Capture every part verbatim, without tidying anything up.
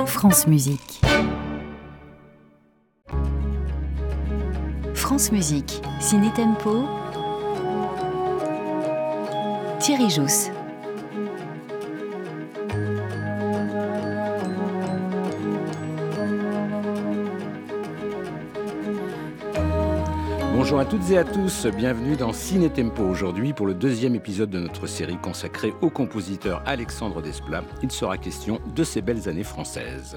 France Musique. France Musique, Ciné Tempo, Thierry Jousse. Bonjour à toutes et à tous, bienvenue dans Ciné Tempo aujourd'hui pour le deuxième épisode de notre série consacrée au compositeur Alexandre Desplat. Il sera question de ses belles années françaises.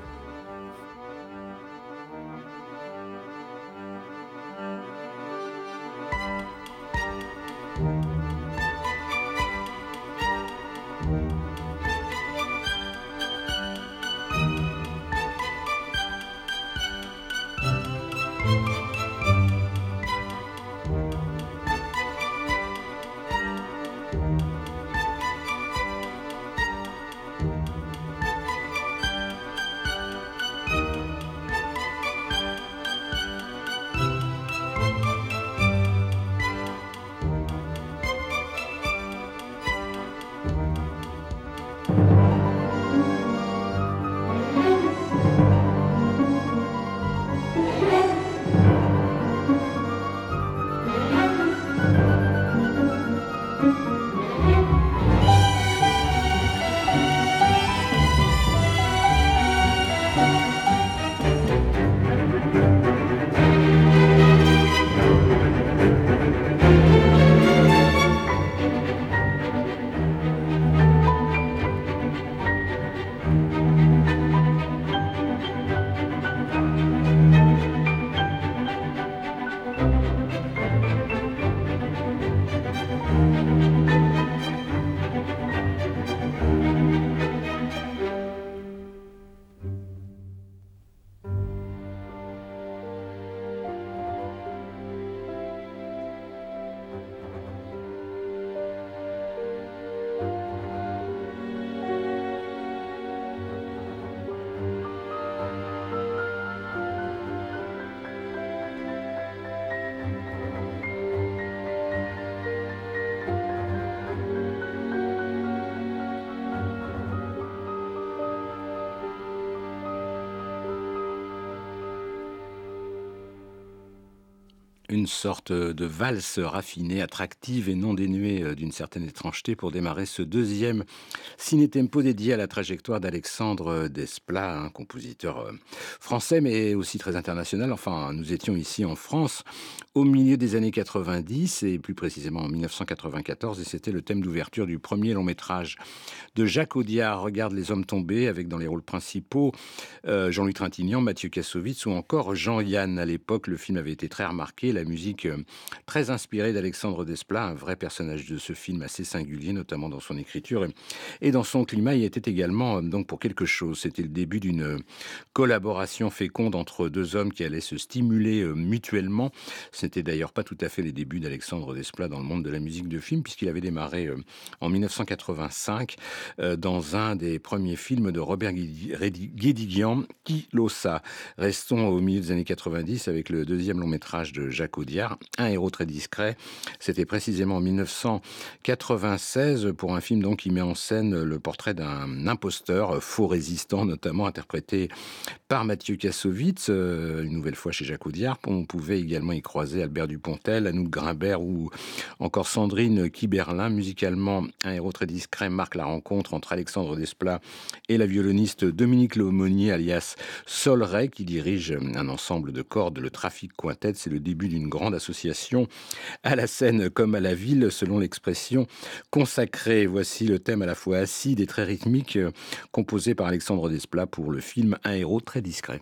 Une sorte de valse raffinée, attractive et non dénuée d'une certaine étrangeté pour démarrer ce deuxième ciné-tempo dédié à la trajectoire d'Alexandre Desplat, un compositeur français mais aussi très international. Enfin, nous étions ici en France au milieu des années quatre-vingt-dix et plus précisément en dix-neuf cent quatre-vingt-quatorze et c'était le thème d'ouverture du premier long métrage de Jacques Audiard, Regarde les hommes tombés, avec dans les rôles principaux euh, Jean-Louis Trintignant, Mathieu Kassovitz ou encore Jean-Yann. À l'époque, le film avait été très remarqué, la musique euh, très inspirée d'Alexandre Desplat, un vrai personnage de ce film assez singulier, notamment dans son écriture et, et dans son climat. Il était également euh, donc pour quelque chose. C'était le début d'une euh, collaboration féconde entre deux hommes qui allaient se stimuler euh, mutuellement. C'était d'ailleurs pas tout à fait les débuts d'Alexandre Desplat dans le monde de la musique de film, puisqu'il avait démarré euh, en dix-neuf cent quatre-vingt-cinq euh, dans un des premiers films de Robert Guédiguian, Qui l'osa. Restons au milieu des années quatre-vingt-dix avec le deuxième long métrage de Jacques Audiard, Un héros très discret. C'était précisément en dix-neuf cent quatre-vingt-seize pour un film donc qui met en scène le portrait d'un imposteur, faux résistant notamment, interprété par Mathieu Kassovitz, euh, une nouvelle fois chez Jacques Audiard. On pouvait également y croiser Albert Dupontel, Anouk Grimbert ou encore Sandrine Kiberlin. Musicalement, Un héros très discret marque la rencontre entre Alexandre Desplat et la violoniste Dominique Leaumonier, alias Sol Ray, qui dirige un ensemble de cordes, le Trafic Quintet. C'est le début d'une grande association à la scène comme à la ville, selon l'expression consacrée. Voici le thème à la fois acide et très rythmique, composé par Alexandre Desplat pour le film Un héros très discret.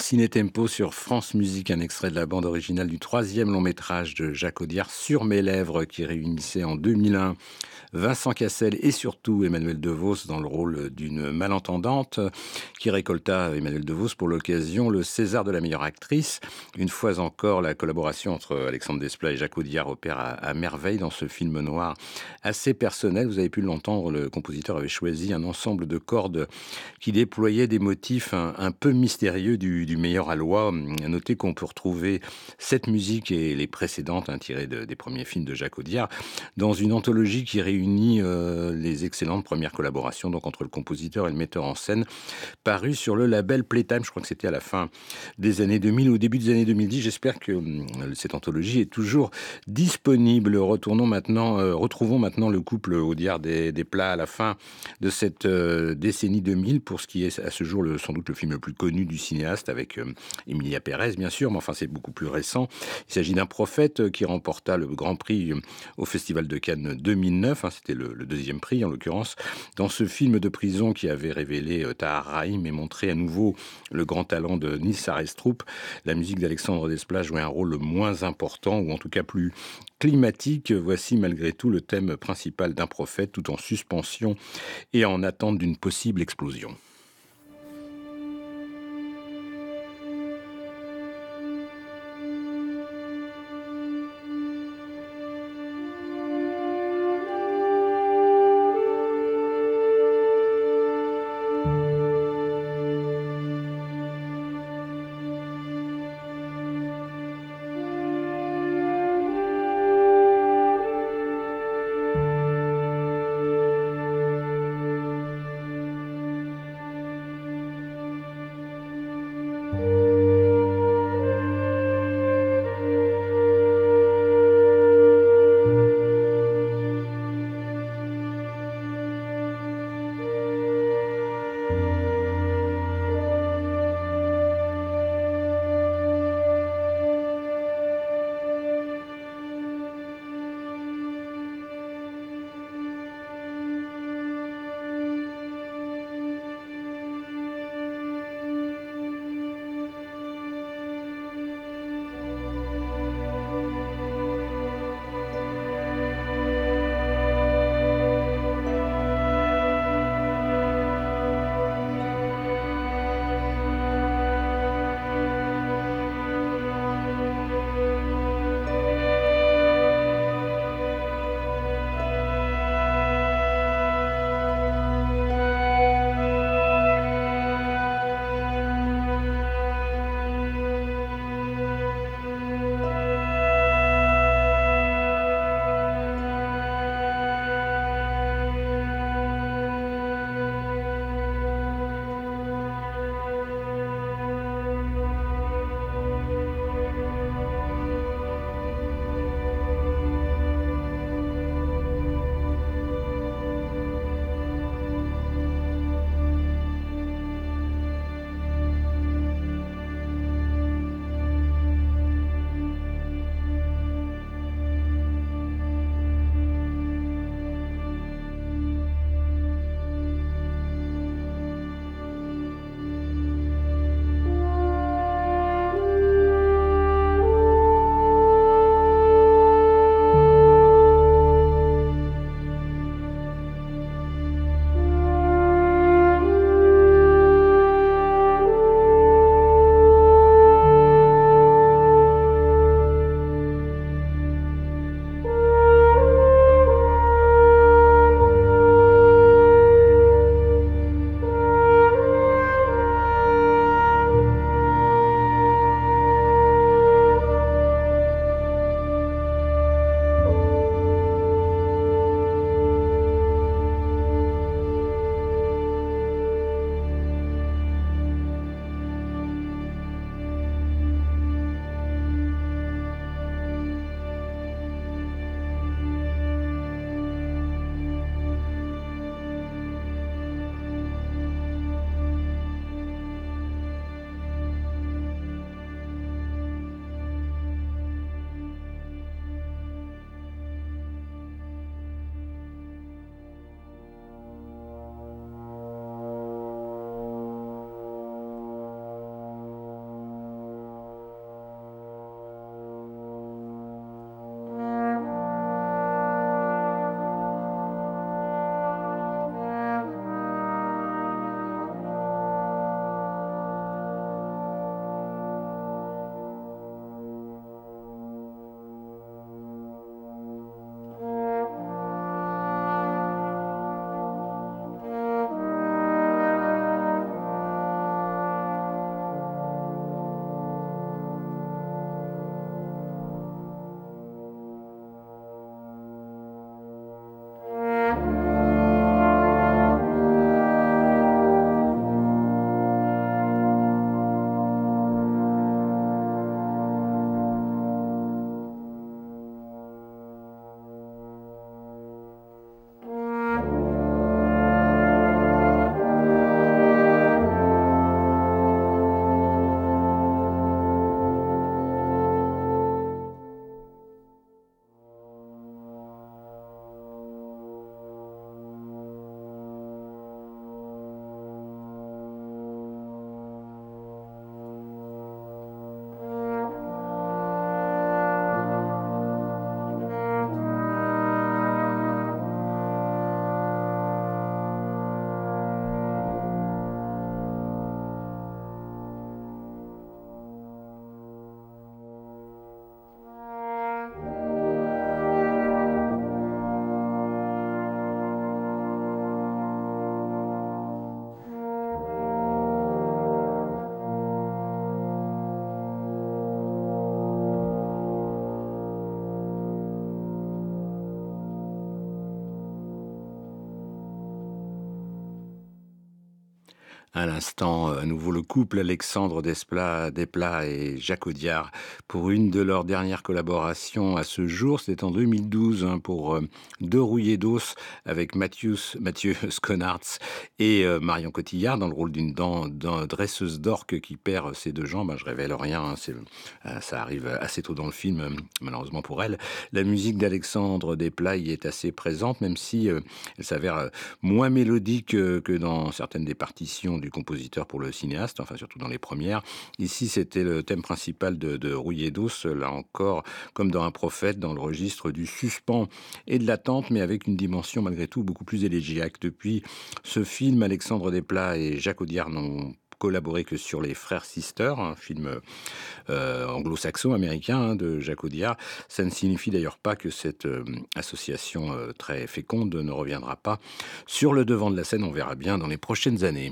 Ciné Tempo sur France Musique, un extrait de la bande originale du troisième long métrage de Jacques Audiard, Sur mes lèvres, qui réunissait en deux mille un Vincent Cassel et surtout Emmanuelle DeVos dans le rôle d'une malentendante qui récolta, Emmanuelle DeVos, pour l'occasion le César de la meilleure actrice. Une fois encore, la collaboration entre Alexandre Desplat et Jacques Audiard opère à, à merveille dans ce film noir assez personnel. Vous avez pu l'entendre, le compositeur avait choisi un ensemble de cordes qui déployait des motifs un, un peu mystérieux du, du meilleur aloi. À noter qu'on peut retrouver cette musique et les précédentes, hein, tirées de, des premiers films de Jacques Audiard, dans une anthologie qui réunit euh, les excellentes premières collaborations donc entre le compositeur et le metteur en scène, paru sur le label Playtime. Je crois que c'était à la fin des années deux mille ou au début des années deux mille dix. J'espère que euh, cette anthologie est toujours disponible. Retournons maintenant, euh, retrouvons maintenant le couple Audiard des, des plats à la fin de cette euh, décennie deux mille, pour ce qui est à ce jour le, sans doute le film le plus connu du cinéaste, avec euh, Emilia Pérez bien sûr, mais enfin c'est beaucoup plus récent. Il s'agit d'un prophète euh, qui remporta le Grand Prix euh, au Festival de Cannes deux mille neuf, hein, c'était le, le deuxième prix en l'occurrence, dans ce film de prison qui avait révélé euh, Tahar Rahim et montré à nouveau le grand talent de Nils Arestrup. La musique d'Alexandre Desplat jouait un rôle moins important, ou en tout cas plus climatique. Voici malgré tout le thème principal d'un prophète, tout en suspension et en attente d'une possible explosion. À l'instant, à nouveau le couple Alexandre Desplat, Desplat et Jacques Audiard pour une de leurs dernières collaborations à ce jour. C'était en deux mille douze hein, pour euh, Deux rouillés d'os avec Mathius, Mathieu Sconartz et euh, Marion Cotillard dans le rôle d'une dent- d'un dresseuse d'orque qui perd ses deux jambes. Ben, je révèle rien, hein, c'est, euh, ça arrive assez tôt dans le film, euh, malheureusement pour elle. La musique d'Alexandre Desplat y est assez présente, même si euh, elle s'avère euh, moins mélodique euh, que dans certaines des partitions du compositeur pour le cinéaste, enfin surtout dans les premières. Ici, c'était le thème principal de, de Rouillé d'os, là encore, comme dans Un prophète, dans le registre du suspens et de l'attente, mais avec une dimension malgré tout beaucoup plus élégiaque. Depuis ce film, Alexandre Desplat et Jacques Audiard n'ont collaboré que sur Les Frères Sisters, un film euh, anglo-saxon américain hein, de Jacques Audiard. Ça ne signifie d'ailleurs pas que cette euh, association euh, très féconde ne reviendra pas sur le devant de la scène. On verra bien dans les prochaines années.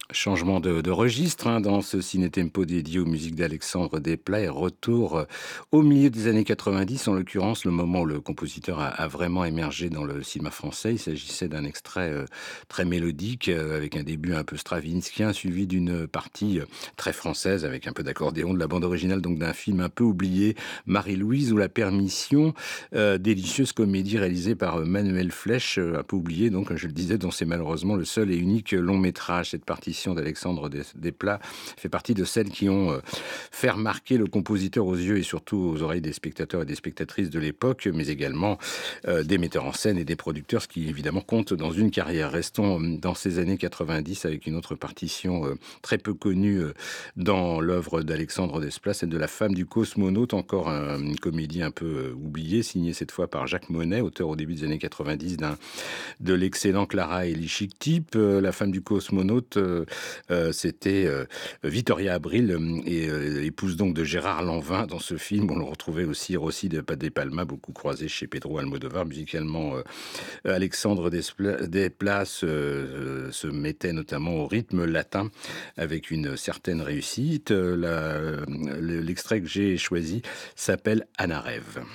Changement de, de registre hein, dans ce ciné-tempo dédié aux musiques d'Alexandre Desplat et retour euh, au milieu des années quatre-vingt-dix, en l'occurrence le moment où le compositeur a, a vraiment émergé dans le cinéma français. Il s'agissait d'un extrait euh, très mélodique euh, avec un début un peu stravinskien suivi d'une partie euh, très française avec un peu d'accordéon de la bande originale donc d'un film un peu oublié, Marie-Louise ou La Permission, euh, délicieuse comédie réalisée par euh, Manuel Flech, euh, un peu oublié donc comme je le disais dont c'est malheureusement le seul et unique long métrage. Cette partition d'Alexandre Desplat fait partie de celles qui ont euh, fait remarquer le compositeur aux yeux et surtout aux oreilles des spectateurs et des spectatrices de l'époque, mais également euh, des metteurs en scène et des producteurs, ce qui évidemment compte dans une carrière. Restons dans ces années quatre-vingt-dix avec une autre partition euh, très peu connue euh, dans l'œuvre d'Alexandre Desplat, celle de La femme du cosmonaute, encore un, une comédie un peu euh, oubliée, signée cette fois par Jacques Monet, auteur au début des années quatre-vingt-dix d'un, de l'excellent Clara et les Chic Types. Euh, La femme du cosmonaute, euh, Euh, c'était euh, Vittoria Abril, euh, et euh, épouse donc de Gérard Lanvin dans ce film. On le retrouvait aussi Rossi de De Palma, beaucoup croisé chez Pedro Almodovar. Musicalement, euh, Alexandre Despla- Desplat euh, se mettait notamment au rythme latin avec une certaine réussite. Euh, la- le- l'extrait que j'ai choisi s'appelle Anna Rêve.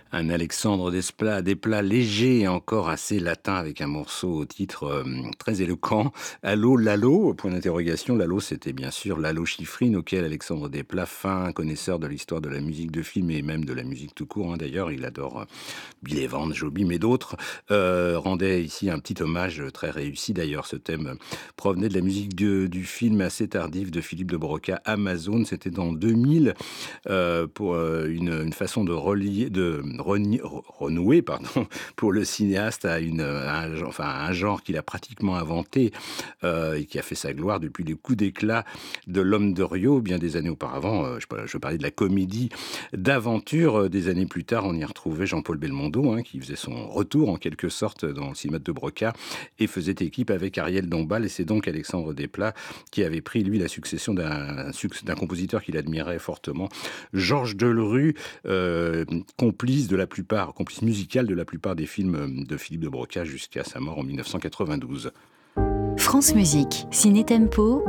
Un Alexandre Desplat, des plats légers et encore assez latin avec un morceau au titre euh, très éloquent. Allô, Lalo, point d'interrogation. Lalo, c'était bien sûr Lalo Schifrin, auquel Alexandre Desplat, fin connaisseur de l'histoire de la musique de film et même de la musique tout court, hein, d'ailleurs, il adore euh, Bill Evans, Jobim et d'autres, euh, rendait ici un petit hommage très réussi. D'ailleurs, ce thème provenait de la musique de- du film assez tardif de Philippe de Broca, Amazon. C'était en deux mille, euh, pour euh, une, une façon de relier, de reni- re- renouer, pardon, pour le cinéaste à, une, à un, genre- enfin, à un genre qu'il a pratiquement inventé euh, et qui a fait sa gloire depuis les coups d'éclat de L'Homme de Rio, bien des années auparavant. Euh, je, je parlais de la comédie d'aventure. Euh, Des années plus tard, on y retrouvait Jean-Paul Belmondo, hein, qui faisait son retour en quelque sorte dans le cinéma de Broca et faisait équipe avec Ariel Dombal. Et c'est donc Alexandre Desplat qui avait pris, lui, la succession d'un, d'un compositeur qu'il admirait fortement, Georges Delerue, euh, complice de la plupart, complice musical de la plupart des films de Philippe de Broca jusqu'à sa mort en mille neuf cent quatre-vingt-douze. France Musique, Ciné Tempo.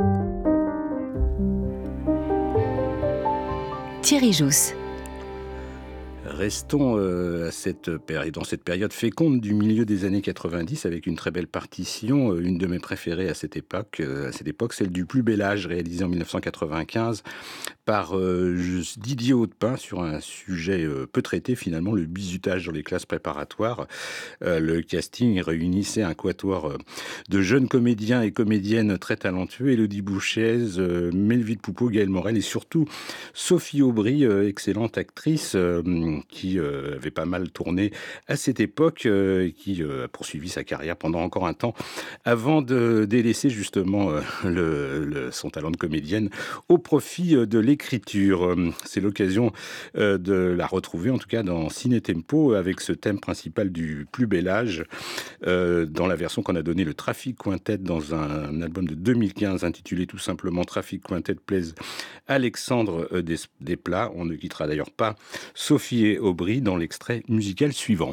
Thierry Jousse. Restons euh, à cette péri- dans cette période féconde du milieu des années quatre-vingt-dix avec une très belle partition, euh, une de mes préférées à cette époque, euh, à cette époque, celle du Plus bel âge, réalisée en mille neuf cent quatre-vingt-quinze par euh, Didier Hautepin sur un sujet euh, peu traité finalement, le bizutage dans les classes préparatoires. Euh, le casting réunissait un quatuor euh, de jeunes comédiens et comédiennes très talentueux, Élodie Bouchez, euh, Melville Poupeau, Gaël Morel et surtout Sophie Aubry, euh, excellente actrice euh, qui euh, avait pas mal tourné à cette époque euh, et qui euh, a poursuivi sa carrière pendant encore un temps avant de délaisser justement euh, le, le- son talent de comédienne au profit euh, de l'écriture. Euh, C'est l'occasion euh, de la retrouver en tout cas dans Ciné Tempo avec ce thème principal du plus bel âge euh, dans la version qu'on a donnée le Traffic Quintet dans un, un album de deux mille quinze intitulé tout simplement Traffic Quintet plaise Alexandre euh, Des- Desplat. On ne quittera d'ailleurs pas Sophie et Aubry dans l'extrait musical suivant.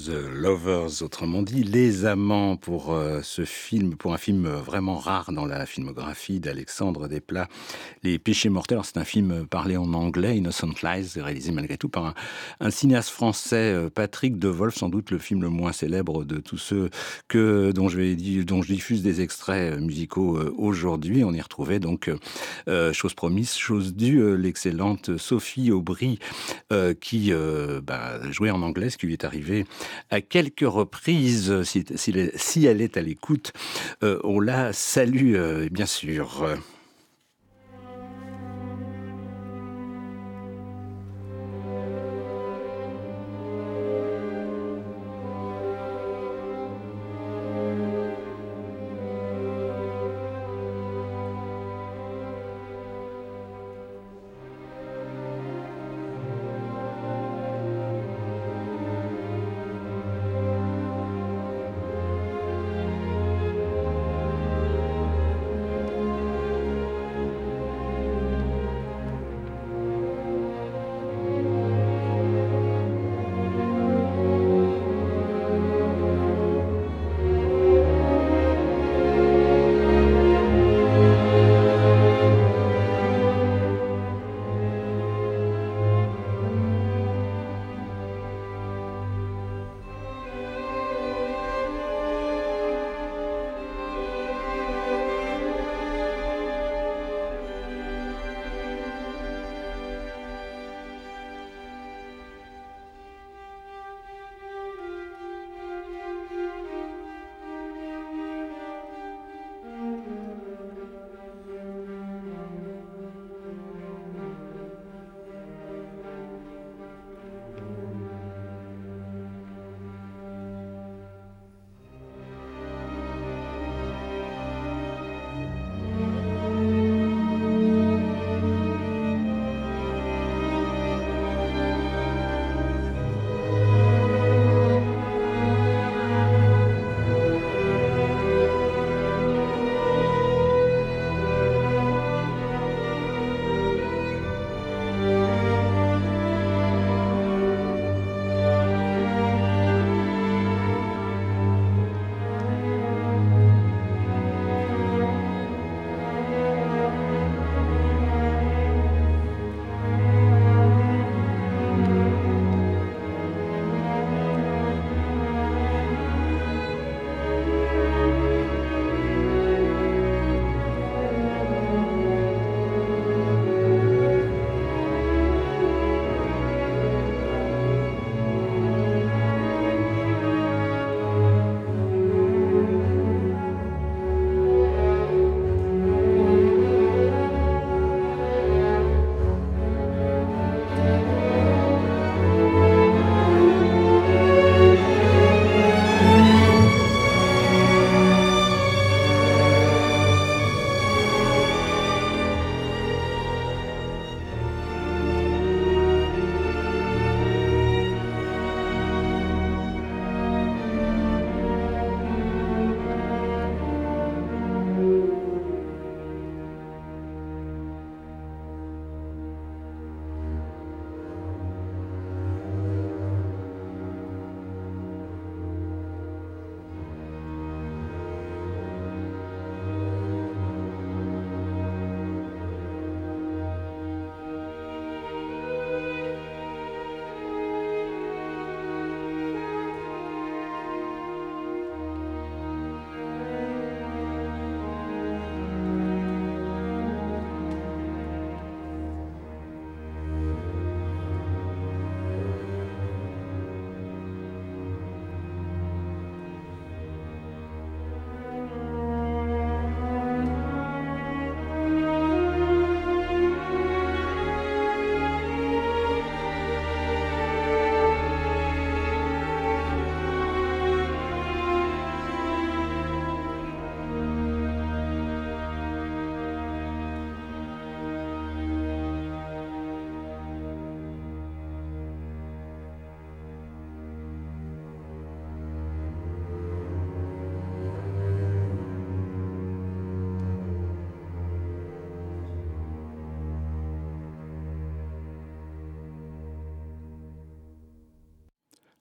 The Lovers, autrement dit Les Amants, pour euh, ce film, pour un film vraiment rare dans la filmographie d'Alexandre Desplat, Les Péchés Mortels. Alors, c'est un film parlé en anglais, Innocent Lies, réalisé malgré tout par un, un cinéaste français, euh, Patrick Devolf, sans doute le film le moins célèbre de tous ceux que, dont, je vais, dont je diffuse des extraits musicaux euh, aujourd'hui. On y retrouvait donc, euh, chose promise, chose due, euh, l'excellente Sophie Aubry, euh, qui euh, bah, jouait en anglais, ce qui lui est arrivé à quelques reprises. Si, si, si elle est à l'écoute, euh, on la salue, euh, bien sûr.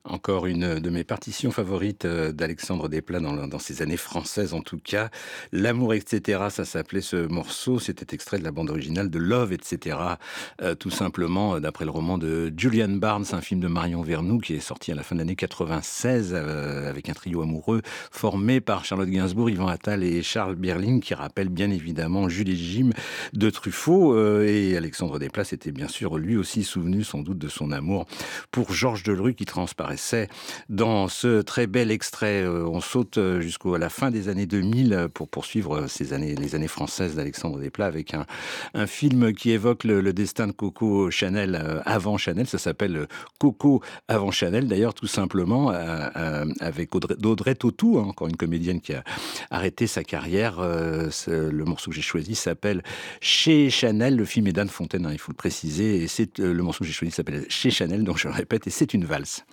Encore une de mes partitions favorites, heu, d'Alexandre Desplat dans dans ses années françaises en tout cas. L'amour et cetera, ça s'appelait ce morceau. C'était extrait de la bande originale de Love et cetera, heu, tout simplement, heu, d'après le roman de Julian Barnes, un film de Marion Vernou qui est sorti à la fin de l'année quatre-vingt-seize, heu, avec un trio amoureux formé par Charlotte Gainsbourg, Yvan Attal et Charles Berling, qui rappelle bien évidemment Jules et Jim de Truffaut, heu et Alexandre Desplat s'était bien sûr lui aussi souvenu sans doute de son amour pour Georges Delerue qui transparaissait dans ce très bel extrait. Euh, On saute euh, jusqu'à la fin des années deux mille euh, pour poursuivre ces années, les années françaises d'Alexandre Desplat avec un, un film qui évoque le, le destin de Coco Chanel euh, avant Chanel. Ça s'appelle euh, Coco avant Chanel, d'ailleurs, tout simplement, euh, euh, avec Audrey, d'Audrey Tautou, hein, encore une comédienne qui a arrêté sa carrière. Euh, le morceau que j'ai choisi s'appelle Chez Chanel. Le film est d'Anne Fontaine, hein, il faut le préciser. Et c'est, euh, le morceau que j'ai choisi s'appelle Chez Chanel, donc je le répète, et c'est une valse.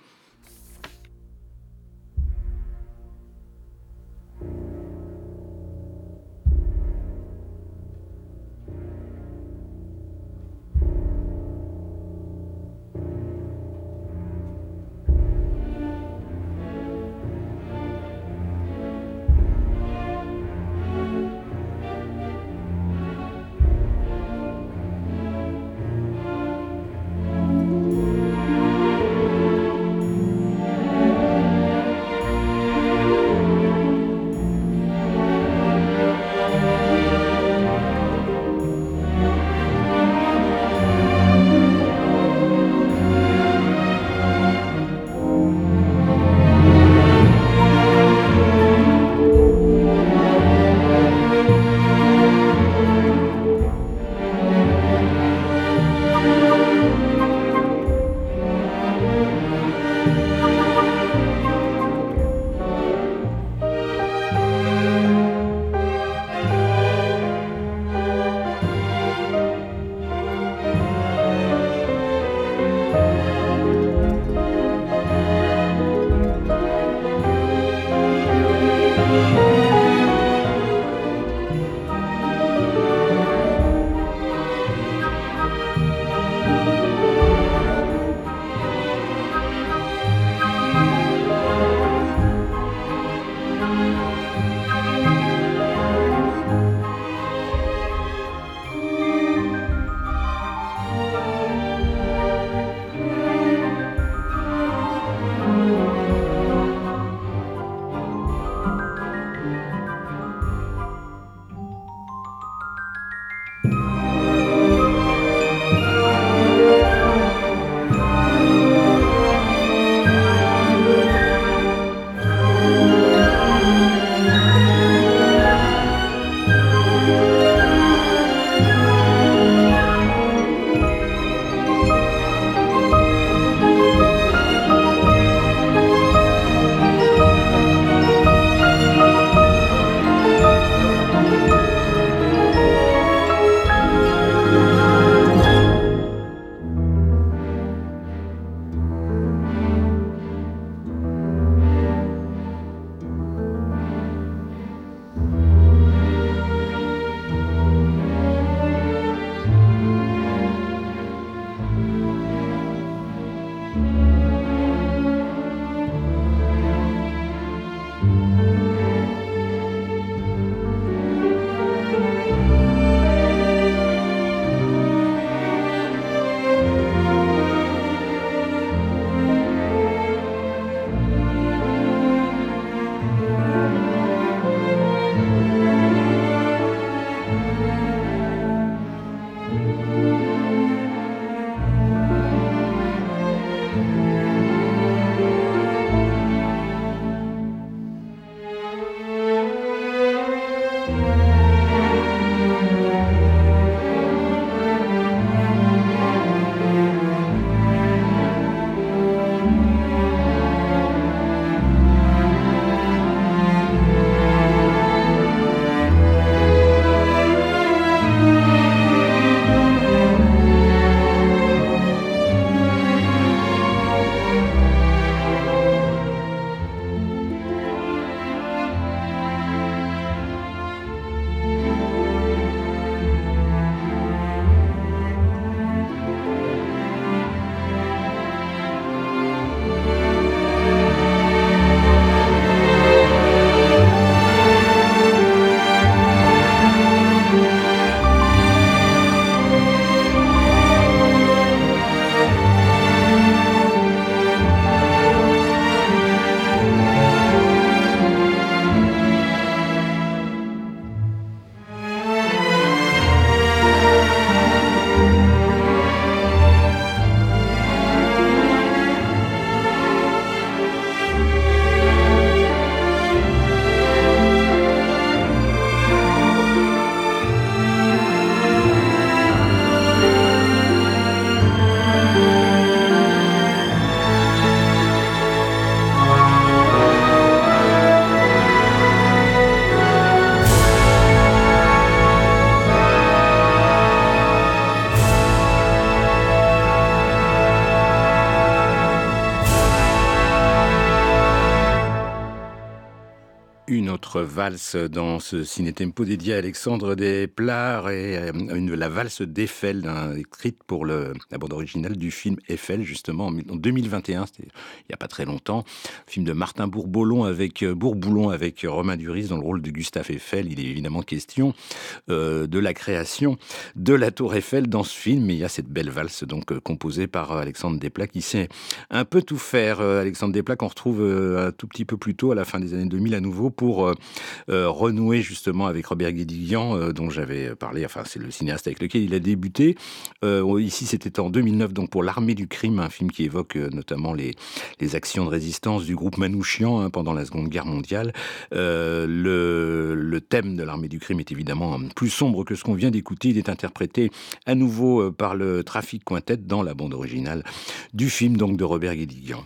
autre valse dans ce ciné-tempo dédié à Alexandre Desplat et euh, une, la valse d'Eiffel, hein, écrite pour le, la bande originale du film Eiffel, justement, en, en deux mille vingt et un, c'était il n'y a pas très longtemps. Film de Martin Bourboulon avec, euh, Bourboulon avec Romain Duris dans le rôle de Gustave Eiffel. Il est évidemment question euh, de la création de la Tour Eiffel dans ce film. Et il y a cette belle valse donc euh, composée par euh, Alexandre Desplat qui sait un peu tout faire. Euh, Alexandre Desplat qu'on retrouve euh, un tout petit peu plus tôt à la fin des années deux mille à nouveau pour euh, euh, renouer justement avec Robert Guédiguian euh, dont j'avais parlé. Enfin, c'est le cinéaste avec lequel il a débuté. Euh, ici, c'était en deux mille neuf, donc pour L'Armée du Crime, un film qui évoque euh, notamment les, les actions de résistance du groupe Manouchian hein, pendant la Seconde Guerre mondiale. Euh, le, le thème de L'Armée du Crime est évidemment plus sombre que ce qu'on vient d'écouter. Il est interprété à nouveau euh, par le Traffic Quintet dans la bande originale du film donc de Robert Guédiguian.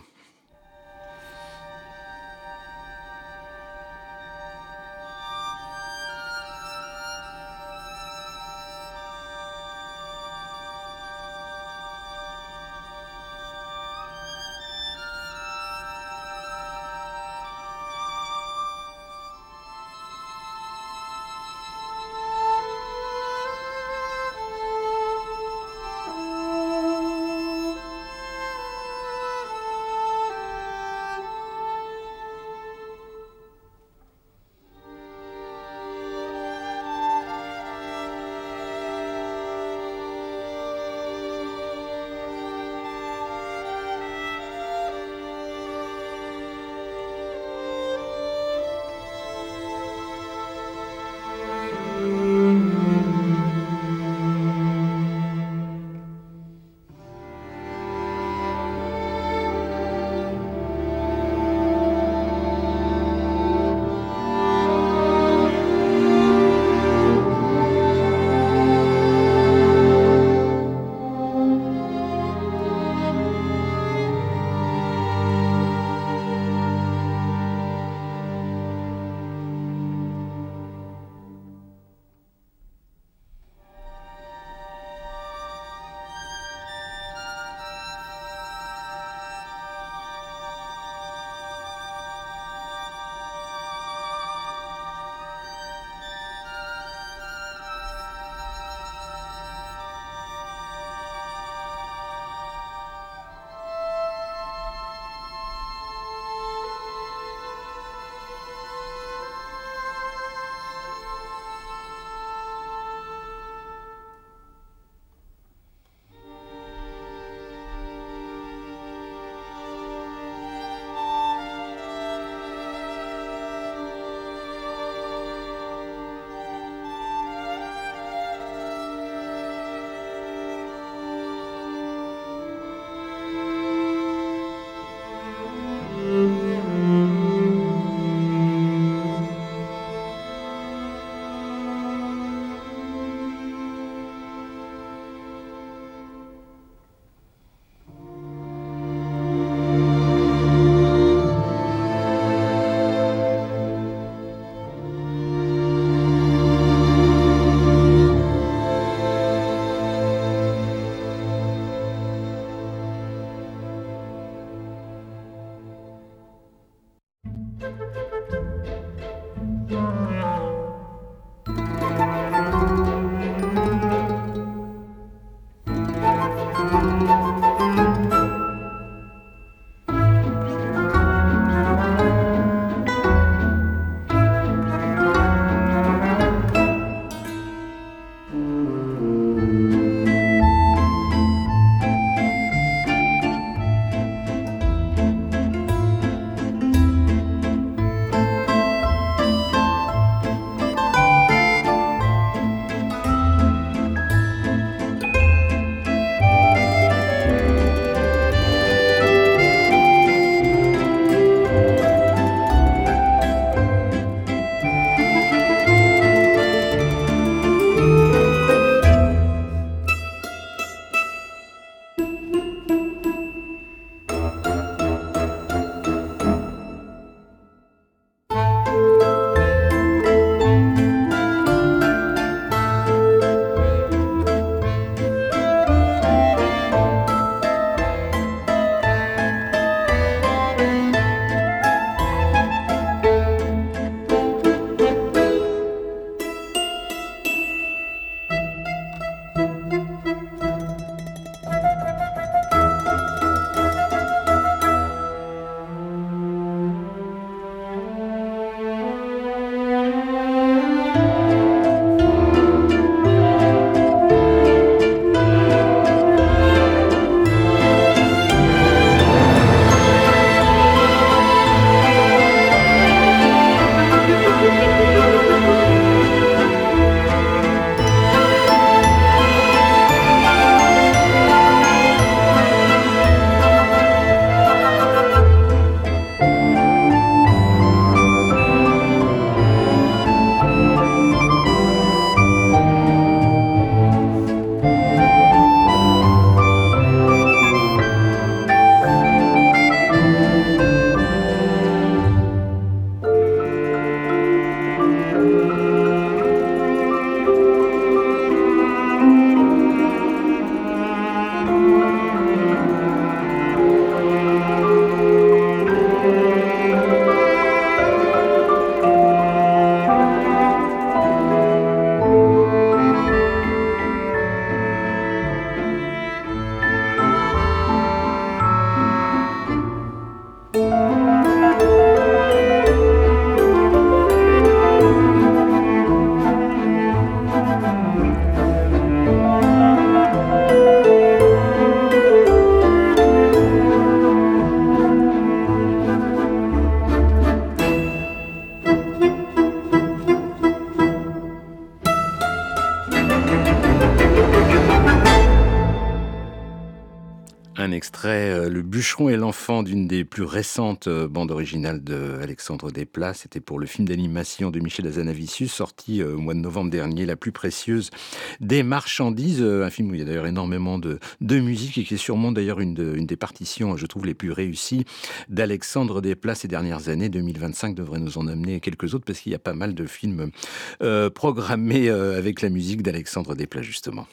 Le bûcheron et l'enfant, d'une des plus récentes euh, bandes originales d'Alexandre Desplat. C'était pour le film d'animation de Michel Hazanavicius, sorti euh, au mois de novembre dernier, La plus précieuse des marchandises. Euh, un film où il y a d'ailleurs énormément de, de musique et qui est sûrement d'ailleurs une, de- une des partitions, je trouve, les plus réussies d'Alexandre Desplat ces dernières années. deux mille vingt-cinq devrait nous en amener quelques autres parce qu'il y a pas mal de films euh, programmés euh, avec la musique d'Alexandre Desplat, justement.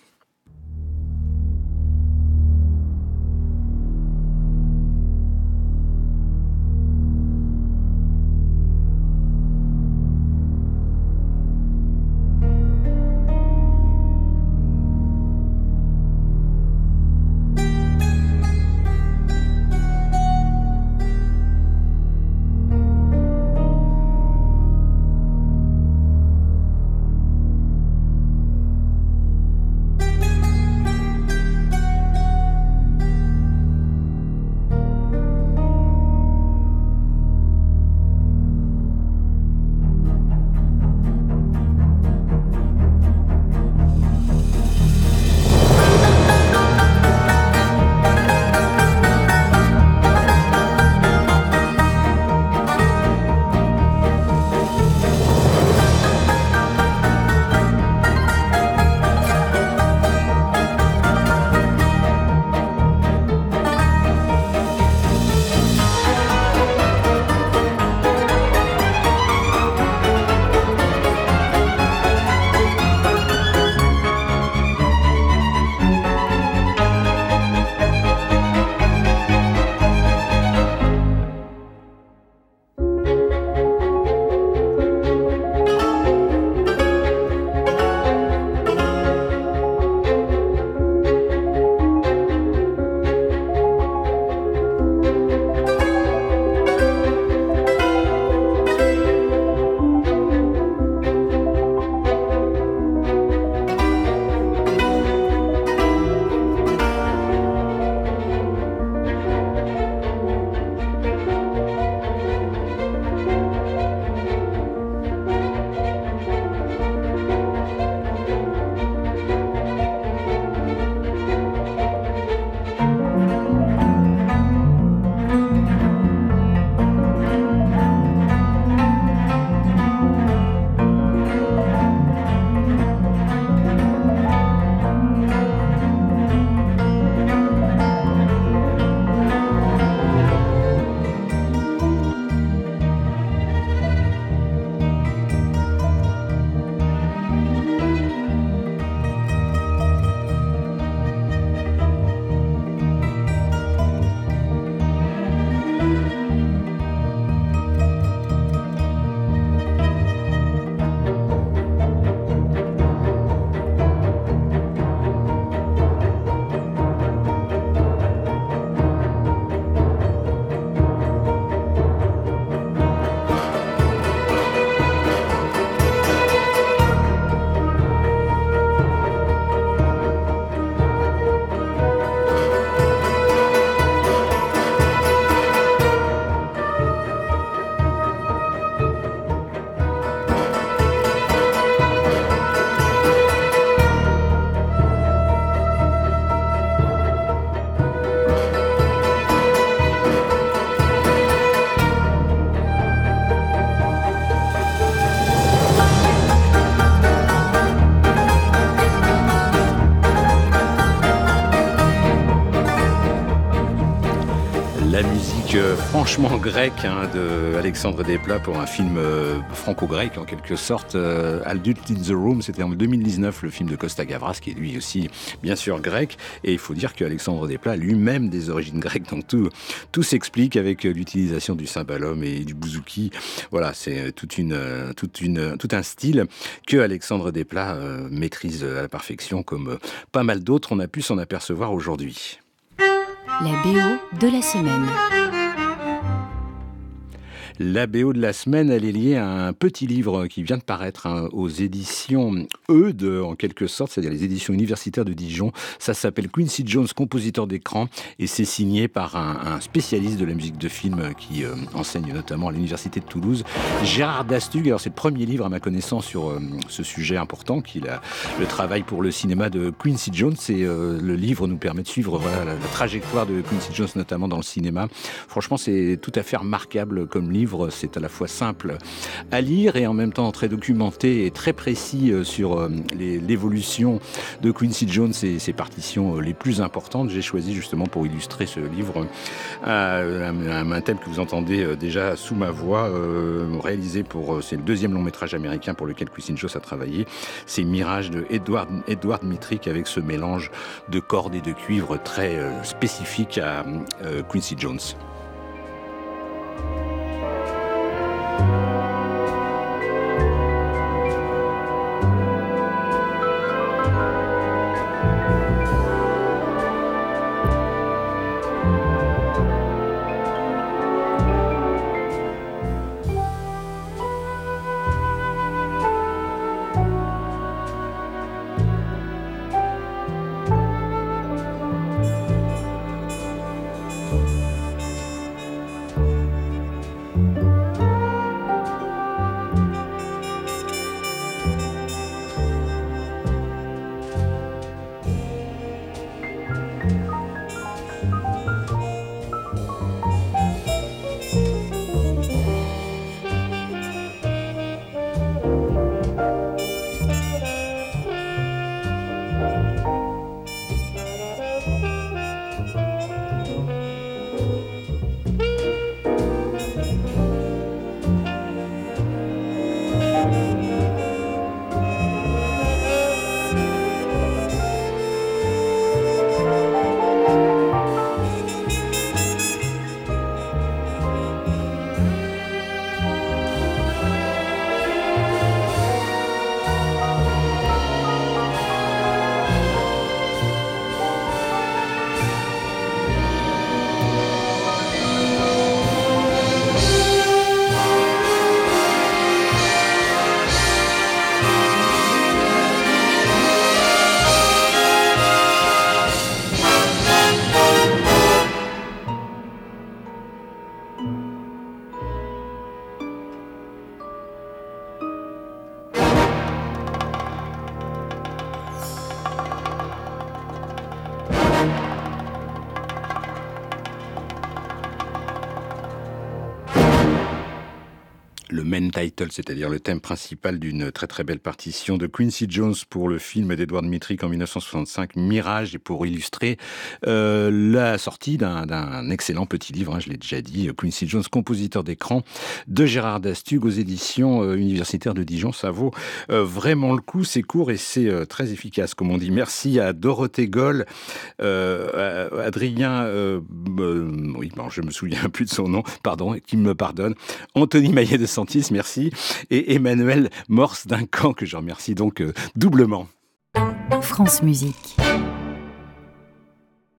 La musique euh, franchement grecque hein, de Alexandre Desplat pour un film euh, franco-grec en quelque sorte. Euh, Adult in the Room, c'était en deux mille dix-neuf, le film de Costa Gavras, qui est lui aussi bien sûr grec. Et il faut dire qu'Alexandre Desplat a lui-même des origines grecques, donc tout, tout s'explique avec l'utilisation du cymbalum et du bouzouki. Voilà, c'est toute une, toute une, tout un style que Alexandre Desplat euh, maîtrise à la perfection, comme euh, pas mal d'autres, on a pu s'en apercevoir aujourd'hui. La B O de la semaine. La B O de la semaine, elle est liée à un petit livre qui vient de paraître hein, aux éditions Eudes, en quelque sorte, c'est-à-dire les éditions universitaires de Dijon. Ça s'appelle Quincy Jones, compositeur d'écran, et c'est signé par un, un spécialiste de la musique de film qui euh, enseigne notamment à l'université de Toulouse, Gérard Dastug. Alors c'est le premier livre à ma connaissance sur euh, ce sujet important, qui est le travail pour le cinéma de Quincy Jones. Et euh, le livre nous permet de suivre voilà, la, la trajectoire de Quincy Jones, notamment dans le cinéma. Franchement, c'est tout à fait remarquable comme livre. C'est à la fois simple à lire et en même temps très documenté et très précis sur les, l'évolution de Quincy Jones et ses partitions les plus importantes. J'ai choisi justement pour illustrer ce livre un, un, un thème que vous entendez déjà sous ma voix, euh, réalisé pour, c'est le deuxième long métrage américain pour lequel Quincy Jones a travaillé. C'est Mirage de Edward, Edward Dmytryk avec ce mélange de cordes et de cuivre très euh, spécifique à euh, Quincy Jones. Le main title, c'est-à-dire le thème principal d'une très très belle partition de Quincy Jones pour le film d'Edward Dmytryk en mille neuf cent soixante-cinq, Mirage, et pour illustrer euh, la sortie d'un, d'un excellent petit livre, hein, je l'ai déjà dit, Quincy Jones, compositeur d'écran, de Gérard Dastug aux éditions euh, universitaires de Dijon. Ça vaut euh, vraiment le coup, c'est court et c'est euh, très efficace, comme on dit. Merci à Dorothée Goll, euh, à Adrien, euh, euh, oui, bon, je me souviens plus de son nom, pardon, qui me pardonne, Anthony Maillet de Santis, merci, et Emmanuel Morse d'un camp que je remercie donc euh, doublement. France Musique.